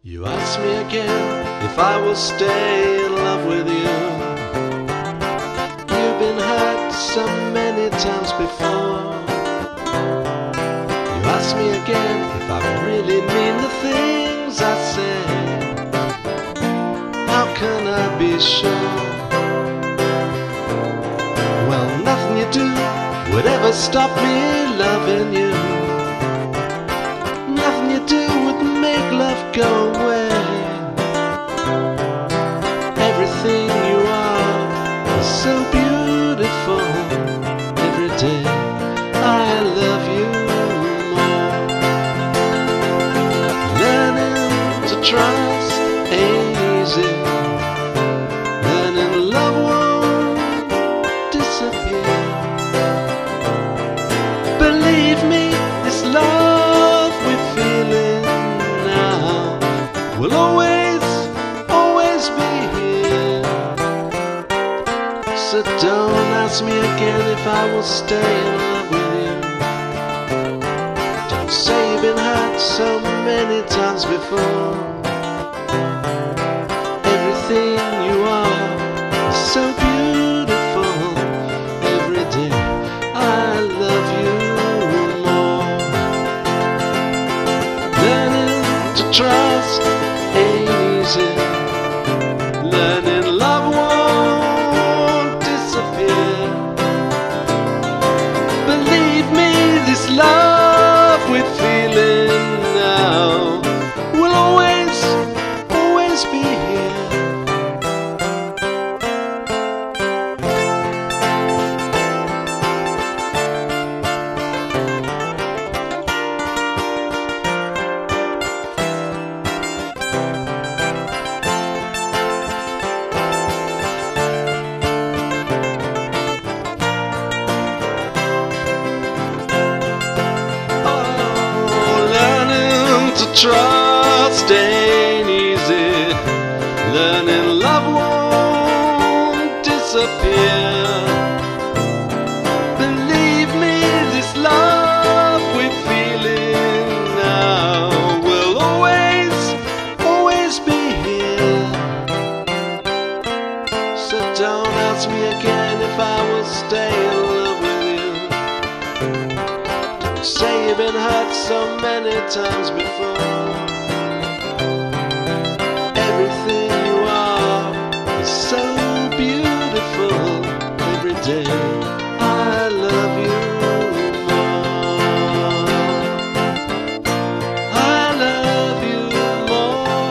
You ask me again if I will stay in love with you. You've been hurt so many times before. You ask me again if I really mean the things I say. How can I be sure? Well, nothing you do would ever stop me loving you. Nothing you do would make love go away. Everything you are is so beautiful. Every day I love you more. Learning to trust ain't easy. Learning love won't disappear. Believe me, this love we're feeling now will always, always be here. So don't ask me again if I will stay in love with you. Don't say you've been hurt so many times before. Everything you are is so beautiful. Every day I love you more. Learning to trust ain't easy. Learning love won't disappear. Believe me, this love we're feeling now will always, always be here. Trust ain't easy. Learning love won't disappear. Believe me, this love we're feeling now will always, always be here. So don't ask me again if I will stay in love with you. Don't say you've been hurt so many times before.